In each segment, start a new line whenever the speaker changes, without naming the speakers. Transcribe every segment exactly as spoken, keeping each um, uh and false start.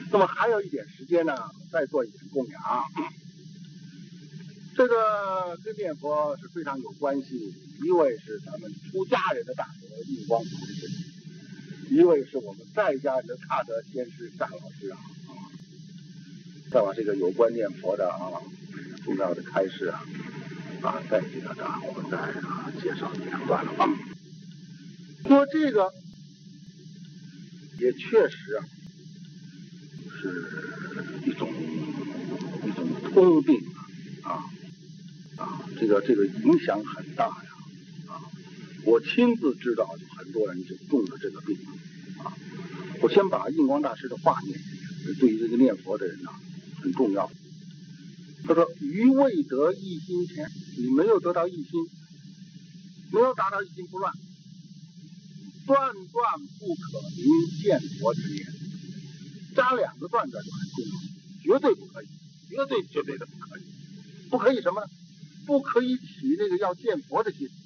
那么还有一点时间呢，再做一点供养。这个跟念佛是非常有关系，一位是咱们出家人的大德印光祖师，一位是我们在家人的大德先师单老师啊。再把这个有关念佛的啊重要的开示啊啊，再这个啊，我们再啊介绍两段了啊。说这个也确实啊是一种一种通病啊啊，这个这个影响很大呀啊！我亲自知道，就很多人就中了这个病啊。我先把印光大师的话念，对于这个念佛的人呢、啊、很重要。他说：“于未得一心前，你没有得到一心，没有达到一心不乱，断断不可明见佛之念。”加两个断字就很重要，绝对不可以，绝对绝对的不可以，不可以什么呢？不可以起那个要见佛的心。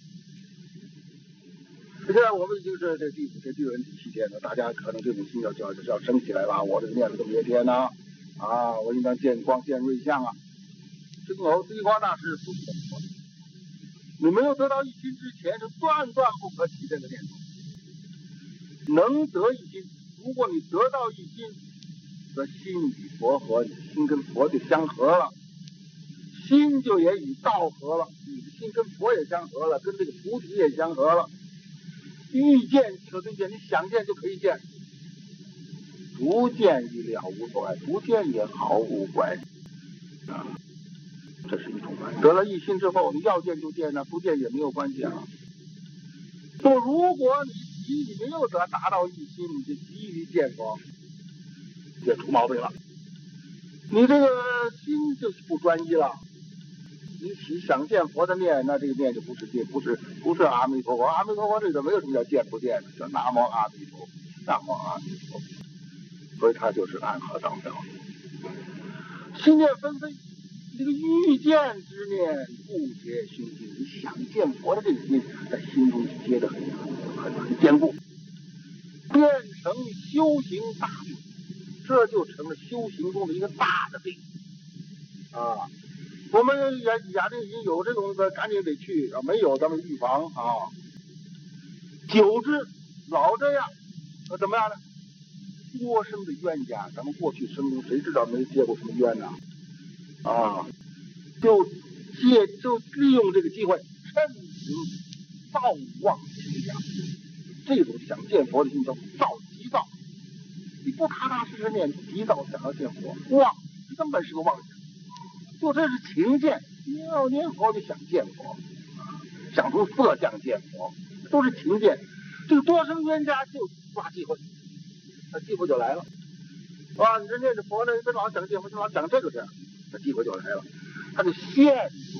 现在我们已经是这第五天、第六天、第七天了，大家可能这种心要就要要升起来了。我这个念了这么些天呢，啊，我应当见光见瑞相啊。这个印光大师不是这么说的。你没有得到一心之前，就断断不可起这个念头。能得一心，如果你得到一心，则心与佛合，你的心跟佛就相合了。心就也与道合了，你的心跟佛也相合了，跟这个菩提也相合了。欲见即可对见，你想见就可以见，不见一了无所谓，不见也毫无关系啊。这是一种关系。得了一心之后，你要见就见呢，不见也没有关系啊。那么如果你急于没有得达到一心，你就急于见佛，也出毛病了。你这个心就不专一了。你起想见佛的念，那这个念就不是念，不是不是阿弥陀佛。阿弥陀佛这个没有什么叫见不见的，叫南无阿弥陀佛，南无阿弥陀佛。所以它就是暗合道标。心念纷飞，这个欲见之念不结胸襟，你想见佛的这个心在心中结得很很很坚固，变成修行大病，这就成了修行中的一个大的病啊。我们雅雅定已经有这种的，赶紧得去啊！没有咱们预防啊。久之老这样，那怎么样呢？多生的冤家，咱们过去生中谁知道没结过什么冤呢？啊，就借就利用这个机会，趁行躁妄情想，这种想见佛的心叫躁急躁。你不踏踏实实念，急躁想要见佛，妄根本是个妄想。就这是情见，你要念佛就想见佛，想出色相见佛，都是情见。这个多生冤家就抓机会，那机会就来了。啊，你这念着佛呢，跟老想见佛，跟老讲这个事，那机会就来了，他就陷入，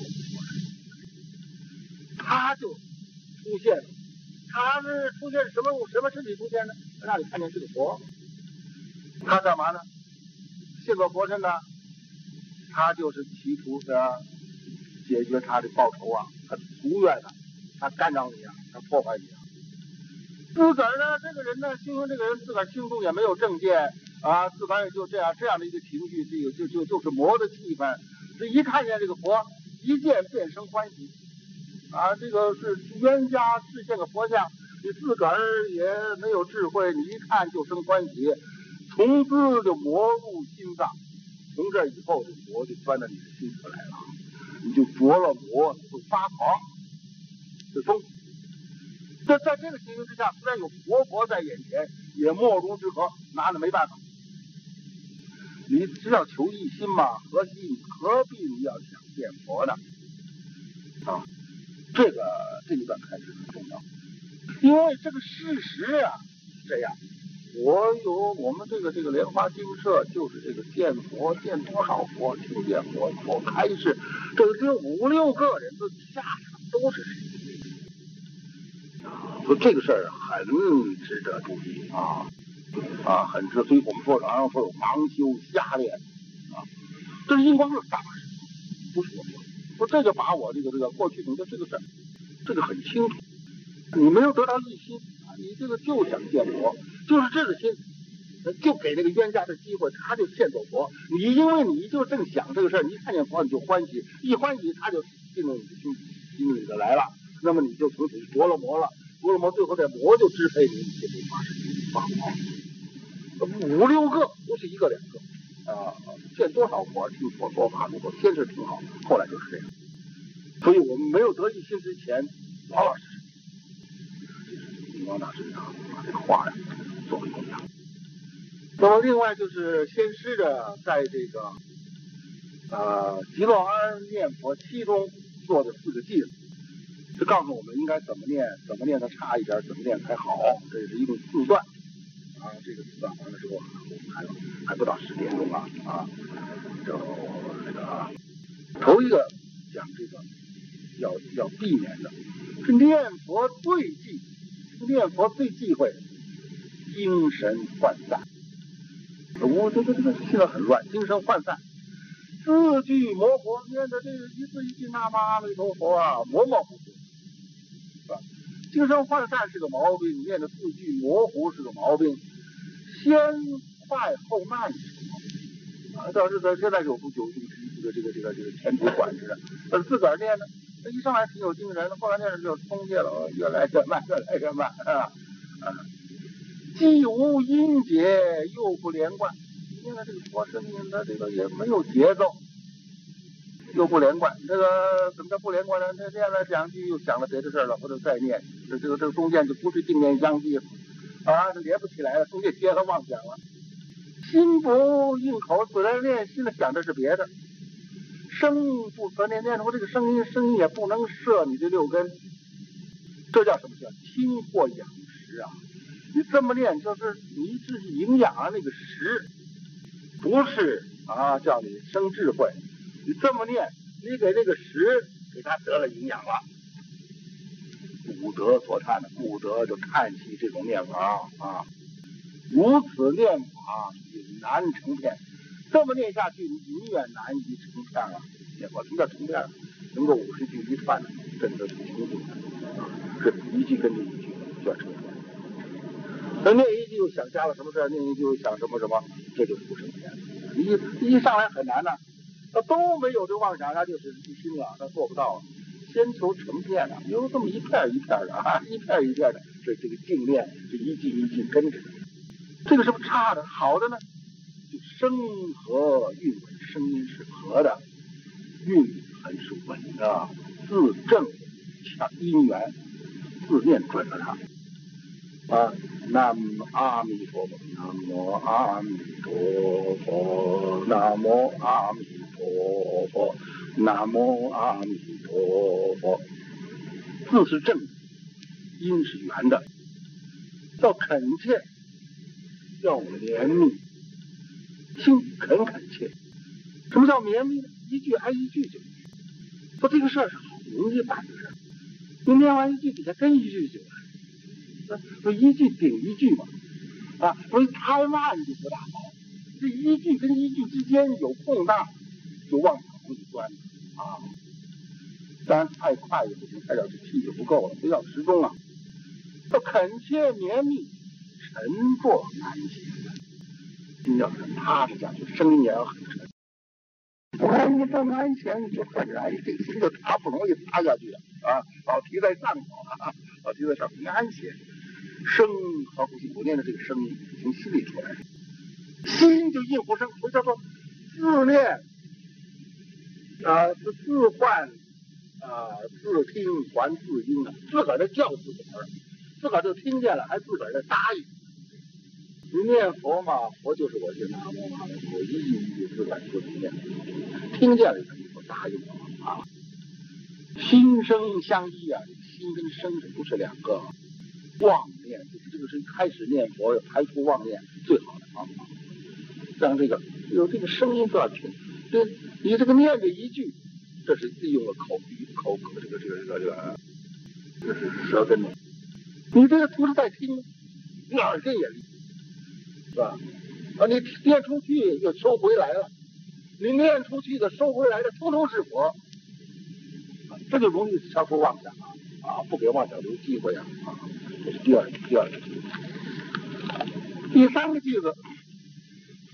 他就出现了。他是出现什么什么身体出现呢？让你看见这个佛，他干嘛呢？现个佛身呢？他就是企图的解决他的报仇啊，他图怨啊，他干扰你啊，他破坏你啊。自个儿呢，这个人呢，心中这个人自个儿心中也没有正见啊，自个儿也就这样这样的一个情绪，这个就就就是魔的气氛。这一看见这个佛，一见便生欢喜啊，这个是冤家是见个佛像，你自个儿也没有智慧，你一看就生欢喜，从此就魔入心脏。从这以后，这魔就钻到你的心里来了，你就着了魔，你会发狂，就疯。这在这个情形之下，虽然有活佛在眼前，也莫如之何，拿着没办法。你只要求一心嘛，何心何必你要想见佛呢？啊，这个这一段开始很重要，因为这个事实啊是这样。我有我们这个这个莲花精舍，就是这个见佛见多少佛，听见佛以后开示，这个只有五六个人的下场都是神经病，所以这个事儿很值得注意啊啊，很值。所以我们说常常说有盲修瞎练啊，这是印光论大法师，不是我说的。说这就把我这个这个过去懂得这个事儿，这个很清楚。你没有得到一心啊，你这个就想见佛。就是这个心， 就给那个冤家的机会，他就现做佛。你因为你就正想这个事儿，你一看见佛你就欢喜，一欢喜他就进入你的心心里头来了，那么你就从此着了魔了，着了魔，最后这魔就支配你，你就被发生发光。五六个不是一个两个啊，见多少佛听佛说法，如果先是挺好，后来就是这样。所以我们没有得一心之前，老老实实。印光大师啊，把这个话呀做了一样。那么另外就是先师的在这个呃极乐安念佛七中做的四个偈子，是告诉我们应该怎么念，怎么念它差一点，怎么念才好，这是一种字段啊。这个字段完了之后，我们还还不到十点钟啊啊，就这个头一个讲这个要要避免的是念佛最忌，念佛最忌讳精神涣散。我这个这个现在很乱，精神涣散，字句模糊，念的这个一字一句南无阿弥陀佛啊，模模糊糊，是吧？精神涣散是个毛病，念的字句模糊是个毛病，先快后慢是个毛病啊。倒是在现在有有这个这个这个这个前途管制的，但是自个儿念呢，一上来挺有精神的，后来念着就松懈了，越来越慢，越来越慢啊啊。既无音节，又不连贯。现在这个佛声音，它这个也没有节奏，又不连贯。这个怎么叫不连贯呢？他念了两句，又想了别的事了，或者再念，这这个这个中间就不是定念相继了啊，这连不起来了，中间接了妄想了。心不应口，虽然念心里想的是别的，声不可念，念出这个声音，声音也不能摄你这六根，这叫什么？叫清或养食啊。你这么念，就是你自己营养啊，那个食，不是啊，叫你生智慧。你这么念，你给这个食给他得了营养了。古德所叹的，古德就叹息这种念法啊，如此念法也难成片。这么念下去，你永远难以成片啊！念法什么叫成片？能够五十句一串，真的是清楚的啊，是一句跟着一句就要成片。那念一句又想加了什么事，念一句又想什么什么，这就是不成片。一一上来很难呢、啊，他都没有这妄想，他就是一心了，他做不到。先求成片啊，有这么一片一片的啊，一片一片的，所以这个静念是一句一句跟着。这个是不是差的？好的呢，就声和韵稳，声音是和的，韵很是稳的，字正腔音圆，字念准了它。啊，南无阿弥陀佛，南无阿弥陀佛，南无阿弥陀佛，南无阿弥陀佛。字是正的，音是圆的，要恳切，要绵密，心恳恳切。什么叫绵密呢？一句挨一句就。说这个事儿是好容易办的事儿，你念完一句底下跟一句就来。说一句顶一句嘛，啊，所以太慢就不大好。这一句跟一句之间有空档，就往长里钻啊。当然太快也不行，太要是气就不够了，不要时钟啊。要恳切绵密，沉着难行，心要很踏实下去，声音也要很沉。哎，你这安闲你就很难，这个心就踏不容易踏下去啊。老提在上头啊，老提在上头安闲。声和呼吸，我念的这个声音从心里出来，心就应付声，所以叫做自念啊，是自唤啊，自听还自应啊，自个儿在叫自个儿，自个儿就听见了，还自个儿在答应。你念佛嘛，佛就是我这南无阿弥陀佛，一句一句自个儿就念，听见了你就答应了啊。心声相依啊，心跟声是不是两个？妄念就是这个是开始念佛要排除妄念最好的方法，让这个有这个声音都要听。对，你这个念这一句，这是利用了口语口口这个这个这个这个，这是舌根的。你这个不是在听，你耳根也利，是吧？啊，你念出去又收回来了，你念出去的收回来的通通是佛，这就容易消除妄想啊！啊，不给妄想留机会啊！啊，这是第二第二个句子。第三个句子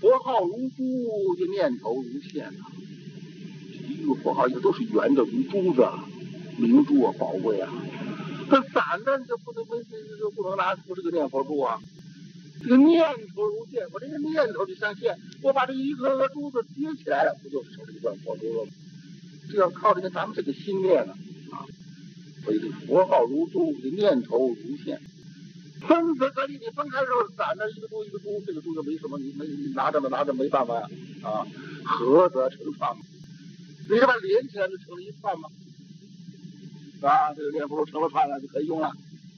佛号如珠，这念头如线呐、啊。一个佛号也都是圆的，如珠子、明珠啊，宝贵啊。这散的就不能不就不能拿出这个念佛珠啊。这个念头如线，我这个念头就像线，我把这一颗颗珠子接起来了，不就成了一段佛珠了吗？这要靠这个咱们这个心念了啊。所以这佛号如珠，这念头如线。分则可以，你分开的时候散着一个珠一个珠，这个珠就没什么，你没你拿着吧拿着没办法呀啊。合则成串，你把它连起来就成了一串嘛。啊，这个念佛成了串了就可以用了。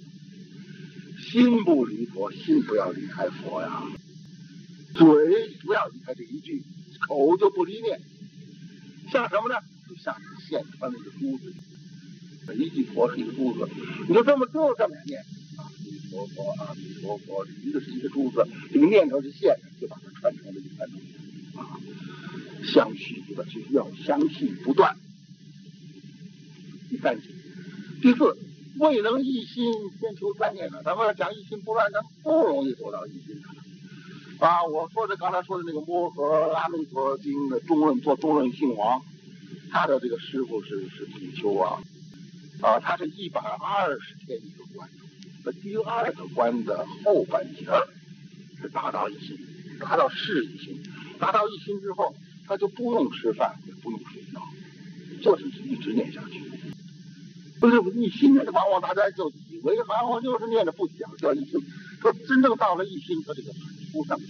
心不离佛，心不要离开佛呀。嘴不要离开这一句，口就不离念。像什么呢？就像线穿那个珠子，每一句佛是一个珠子，你就这么就这么念。阿弥陀佛，阿弥陀佛，一个是一个珠子，这个念头是线，就把它穿成了一串珠子啊。相续不断，就是要相续不断。第三句，第四。未能一心，先求专念呢。咱们要讲一心不乱，咱不容易做到一心的。啊，我说的刚才说的那个摩诃阿弥陀经的中论做中论性王，他的这个师傅是是比丘啊，啊，他是一百二十天一个关，那第二个关的后半截是达到一心，达到是一心，达到一心之后，他就不用吃饭，也不用睡觉，就是一直念下去。不是一心的，往往大家就以为好像就是念着不讲叫一心，说真正到了一心，他这个出上去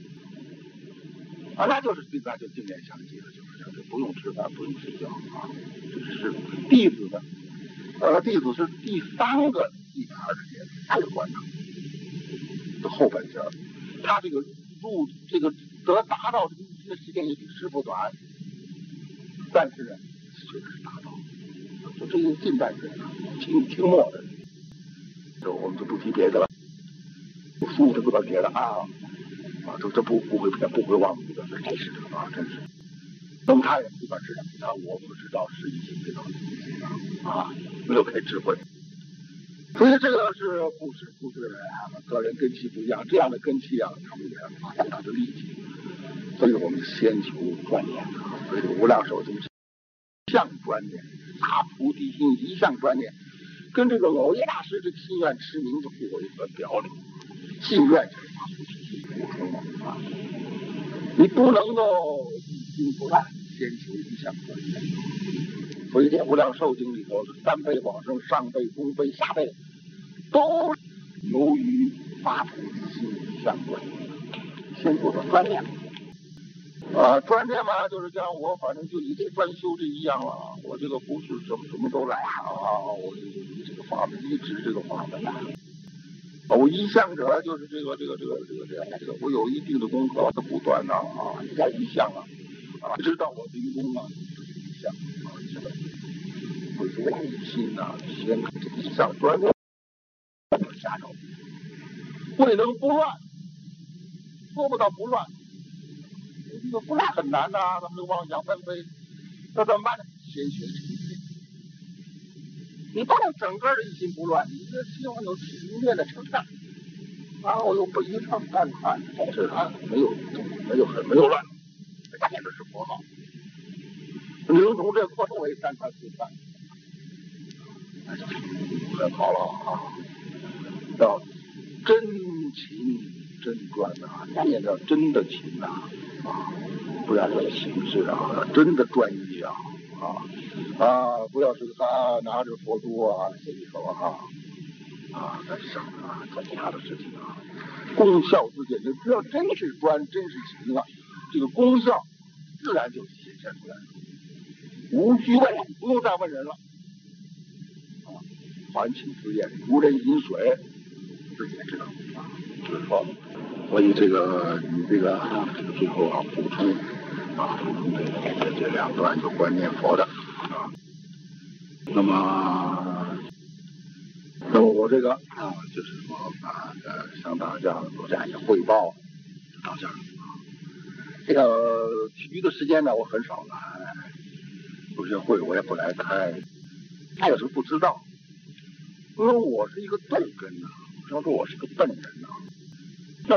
啊，那就是对咱就经验详记了，就是这样，就不用吃饭，不用睡觉啊。这是弟子的，呃，弟子是第三个一百二十节三个关场的后半截，他这个入这个得达到这个一心的时间也比师傅短，但是呢，确实达到。就这些近代人啊，清清末的人，这我们就不提别的了，书这不得别的啊啊，这这不不会骗，不会忘记的，真是的啊，真是。那么他也没法知道，他我不知道是一心知道一心啊啊，没有开智慧，所以这个是不是不是啊，个人根气不一样，这样的根气啊，他们也发扬他的力气，所以我们先求专念啊，所以无量寿经向专念。大菩提心一向专念，跟这个藕耶大师这个心愿持名就互为一个表里。心愿就是大菩提心补充啊，你不能够一心不乱，先求一向专念。所以这无量寿经里头，三辈往生、上辈、中辈、下辈，都由于发菩提心一向专念，先做到专念。啊，专念嘛，就是讲我反正就以这专修这一样了，我这个不是什么什么都来啊，我就以这个法门一直这个法门啊，我一向者就是这个这个这个这个这样这个，我有一定的功课，它不断的啊，一下一向啊，啊，直到我临终啊，就是一向啊，一向，所以说一心呐，先这个一向专念下手，未能不乱，做不到不乱。这个不乱很难呐、啊，咱们这个妄想纷飞，那怎么办呢？先学成见，你不能整个的一心不乱，你这希望有情念的成长，然后又不一唱半看，这它没有没有很没有乱，关键的是佛号，你能从这扩充为三传四传，那就很好了啊，要真情真专呐、啊，念要真的情呐、啊。啊，不要有形式啊，真的专一啊啊啊！不要是啊拿着佛珠啊，心里头啊啊在想啊做其他的事情啊，功效自见。你只要真是专，真是情啊，这个功效自然就显现出来了，无需问，不用再问人了啊。还请自验，如人饮水，自己也知道啊，就是说。所以这个你这个这个最后啊补充啊补充这这这两段有关念佛的啊，那么那么我这个啊就是说啊呃向大家做这样一个汇报，到这儿啊。这个其余的时间呢我很少来，有些会我也不来开，他有时候不知道，因为我是一个钝根呐、啊，要说我是个笨人呐、啊，那。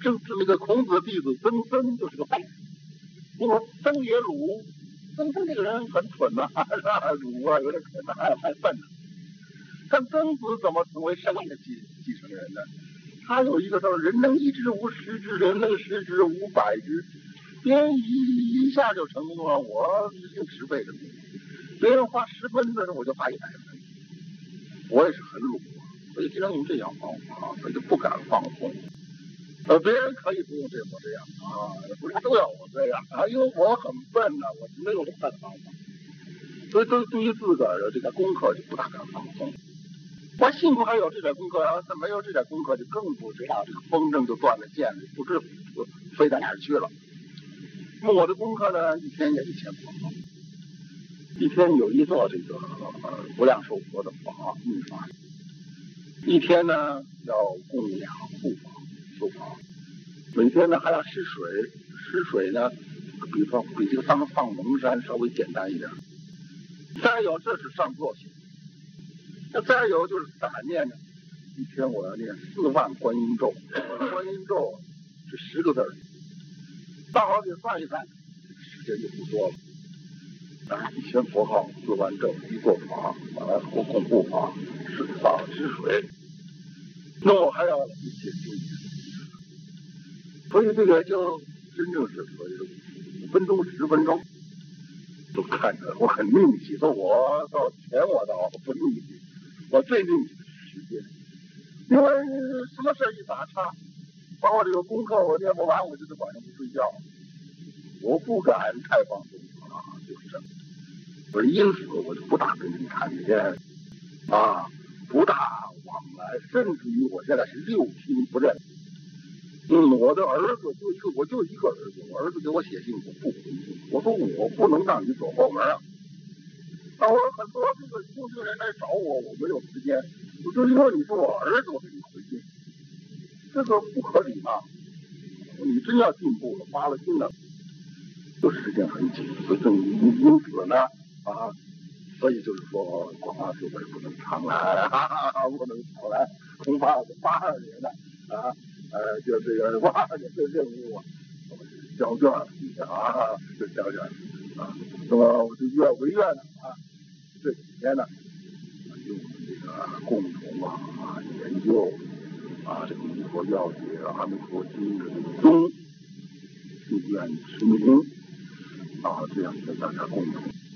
正是那个孔子的弟子曾参就是个废人。因为曾也鲁，曾参这个人很蠢呐、啊，鲁啊有点蠢呐、啊，还笨呢、啊。但曾子怎么成为圣位的继继承人呢？他有一个叫“人能一之无十之，人能十之无百之”，别人一一下就成功了，我用十倍的功夫，别人花十分的，我就花一百分。我也是很鲁，所以经常用这样方法，所以就不敢放松。呃，别人可以不用这我这样啊，不是都要我这样啊，因为我很笨呐、啊，我没有这么的方法，所以对对于自个儿的这个功课就不大敢放松。我幸亏还有这点功课，要是没有这点功课，就更不知道这个风筝就断了线了，不知飞到哪儿去了。那么我的功课呢，一天也一千多号，一天有一座这个呃无量寿佛的法密法，一天呢要供两护法。修法，每天呢还要施水，施水呢，比方比这个上放蒙山稍微简单一点。再有，这是上座行。那再有就是咋念呢？一天我要念四万观音咒，观音咒是十个字儿，大伙给算一算，时间就不多了。啊，一千佛号，四万咒，一座法，完了后供护法，水法施水，那我还要一些经典。所以这个就真正是所谓的五分钟、十分钟，都看着我很命气。说我到钱我倒不命气，我最命气的是时间，因为什么事一打岔，把我这个功课我念不完，我就得晚上不睡觉，我不敢太放松啊，就是这样。所以因此我就不大跟人谈天啊，不大往来，甚至于我现在是六亲不认。嗯，我的儿子就一个，我就一个儿子。我儿子给我写信，我不回信。我说我不能让你走后门啊。啊，我很多这个年轻人来找我，我没有时间。我就说你是我儿子，我给你回信，这个不合理嘛。你真要进步了，发了心了，就时间很紧。所以正因因此呢，啊，所以就是说广发师本不能常来，哈哈，不能常来，恐怕是八二年的啊。呃，就这个哇，这任务啊，交卷啊，这交卷啊，那么我就愿违愿了啊。这几天呢，用这个共同啊研究啊这个弥陀要解、阿弥陀经的宗，信愿持名啊，这样跟大家共同。